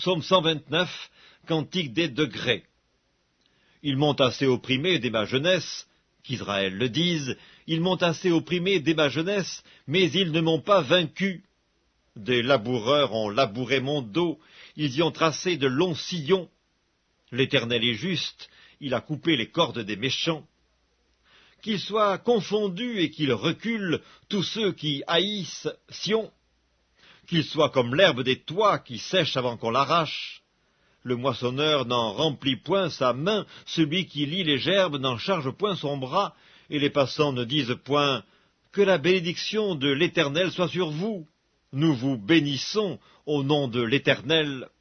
Psaume 129, Cantique des degrés. Ils m'ont assez opprimé dès ma jeunesse, qu'Israël le dise, ils m'ont assez opprimé dès ma jeunesse, mais ils ne m'ont pas vaincu. Des laboureurs ont labouré mon dos, ils y ont tracé de longs sillons. L'Éternel est juste, il a coupé les cordes des méchants. Qu'ils soient confondus et qu'ils reculent tous ceux qui haïssent Sion. Qu'ils soient comme l'herbe des toits qui sèche avant qu'on l'arrache. Le moissonneur n'en remplit point sa main, celui qui lie les gerbes n'en charge point son bras, et les passants ne disent point « Que la bénédiction de l'Éternel soit sur vous ». Nous vous bénissons au nom de l'Éternel.